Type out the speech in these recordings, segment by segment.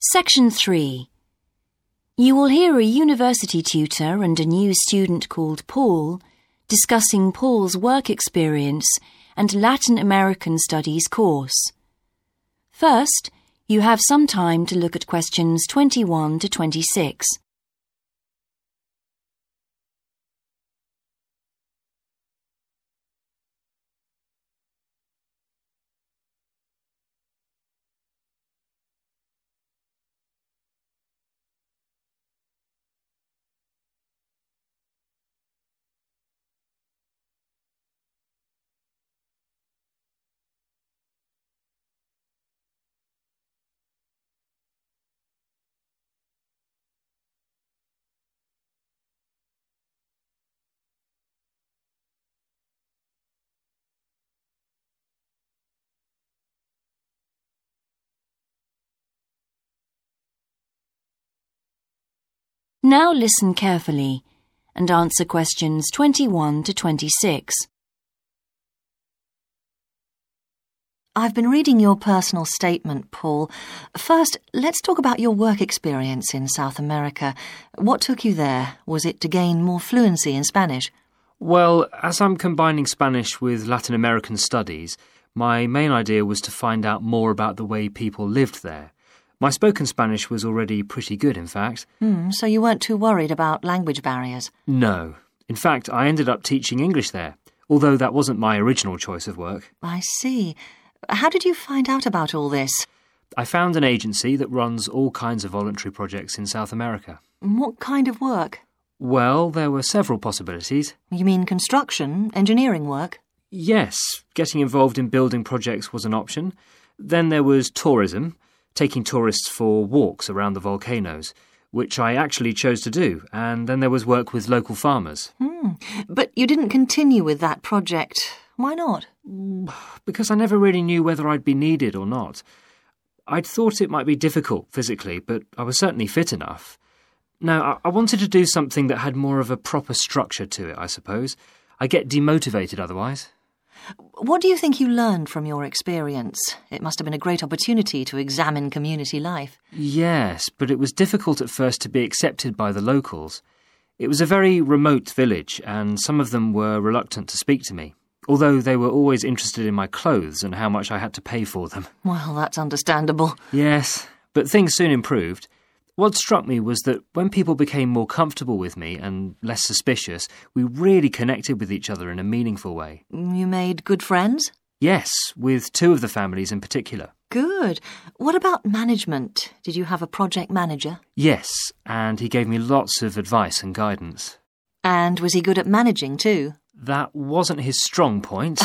Section 3. You will hear a university tutor and a new student called Paul discussing Paul's work experience and Latin American Studies course. First, you have some time to look at questions 21 to 26. Now listen carefully and answer questions 21 to 26. I've been reading your personal statement, Paul. First, let's talk about your work experience in South America. What took you there? Was it to gain more fluency in Spanish? Well, as I'm combining Spanish with Latin American studies, my main idea was to find out more about the way people lived there. My spoken Spanish was already pretty good, in fact. So you weren't too worried about language barriers? No. In fact, I ended up teaching English there, although that wasn't my original choice of work. I see. How did you find out about all this? I found an agency that runs all kinds of voluntary projects in South America. What kind of work? Well, there were several possibilities. You mean construction, engineering work? Yes, getting involved in building projects was an option. Then there was tourism, taking tourists for walks around the volcanoes, which I actually chose to do, and then there was work with local farmers. But you didn't continue with that project. Why not? Because I never really knew whether I'd be needed or not. I'd thought it might be difficult physically, but I was certainly fit enough. Now, I wanted to do something that had more of a proper structure to it, I suppose. I get demotivated otherwise. What do you think you learned from your experience? It must have been a great opportunity to examine community life. Yes, but it was difficult at first to be accepted by the locals. It was a very remote village, and some of them were reluctant to speak to me, although they were always interested in my clothes and how much I had to pay for them. Well, that's understandable. Yes, but things soon improved. What struck me was that when people became more comfortable with me and less suspicious, we really connected with each other in a meaningful way. You made good friends? Yes, with two of the families in particular. Good. What about management? Did you have a project manager? Yes, and he gave me lots of advice and guidance. And was he good at managing too? That wasn't his strong point.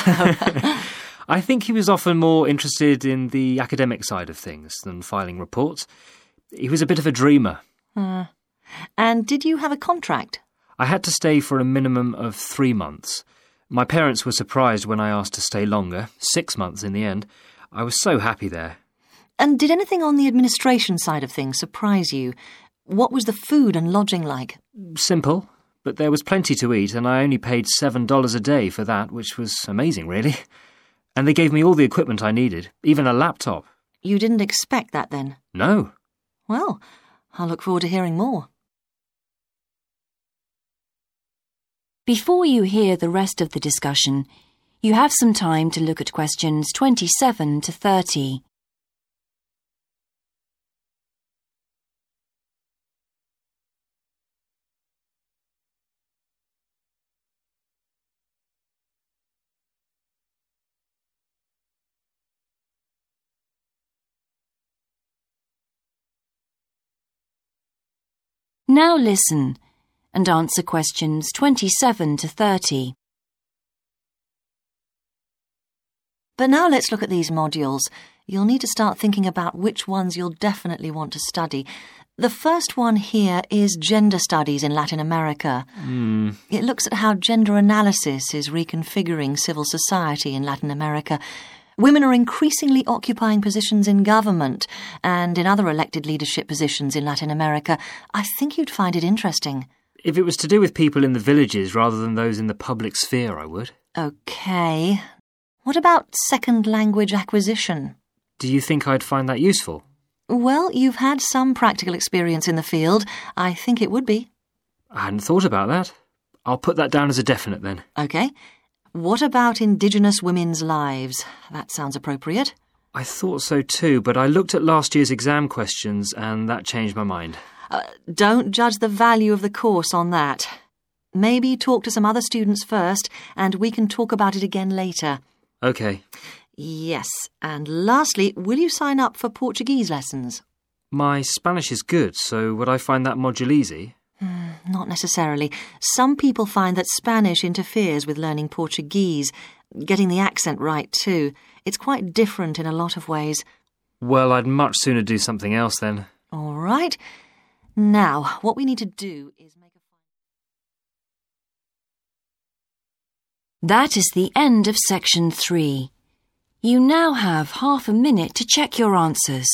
I think he was often more interested in the academic side of things than filing reports. He was a bit of a dreamer. And did you have a contract? I had to stay for a minimum of 3 months. My parents were surprised when I asked to stay longer, 6 months in the end. I was so happy there. And did anything on the administration side of things surprise you? What was the food and lodging like? Simple, but there was plenty to eat, and I only paid $7 a day for that, which was amazing, really. And they gave me all the equipment I needed, even a laptop. You didn't expect that then? No. Well, I'll look forward to hearing more. Before you hear the rest of the discussion, you have some time to look at questions 27 to 30. Now listen and answer questions 27 to 30. But now let's look at these modules. You'll need to start thinking about which ones you'll definitely want to study. The first one here is Gender Studies in Latin America. It looks at how gender analysis is reconfiguring civil society in Latin America. Women are increasingly occupying positions in government and in other elected leadership positions in Latin America. I think you'd find it interesting. If it was to do with people in the villages rather than those in the public sphere, I would. OK. What about second language acquisition? Do you think I'd find that useful? Well, you've had some practical experience in the field. I think it would be. I hadn't thought about that. I'll put that down as a definite then. OK. What about Indigenous women's lives? That sounds appropriate. I thought so too, but I looked at last year's exam questions and that changed my mind. Don't judge the value of the course on that. Maybe talk to some other students first, and we can talk about it again later. OK. Yes, and lastly, will you sign up for Portuguese lessons? My Spanish is good, so would I find that module easy? Not necessarily. Some people find that Spanish interferes with learning Portuguese, getting the accent right too. It's quite different in a lot of ways. Well, I'd much sooner do something else then. All right. Now, what we need to do is make a... That is the end of section 3. You now have half a minute to check your answers.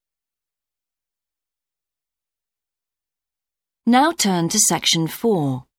Now turn to section 4.